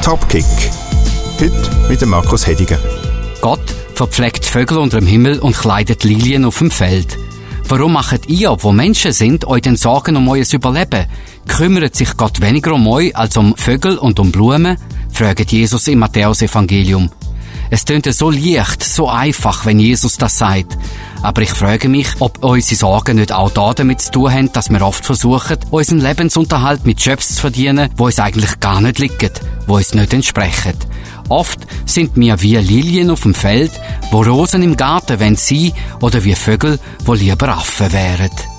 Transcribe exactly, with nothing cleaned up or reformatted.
Topkick. Heute mit dem Markus Hediger. Gott verpflegt Vögel unter dem Himmel und kleidet Lilien auf dem Feld. Warum macht ihr, wo Menschen sind, euch denn Sorgen um euer Überleben? Kümmert sich Gott weniger um euch als um Vögel und um Blumen? Fragt Jesus im Matthäus-Evangelium. Es tönt so leicht, so einfach, wenn Jesus das sagt. Aber ich frage mich, ob unsere Sorgen nicht auch da damit zu tun haben, dass wir oft versuchen, unseren Lebensunterhalt mit Jobs zu verdienen, wo uns eigentlich gar nicht liegen, wo uns nicht entsprechen. Oft sind wir wie Lilien auf dem Feld, wo Rosen im Garten sein wollen, oder wie Vögel, wo lieber Affen wären.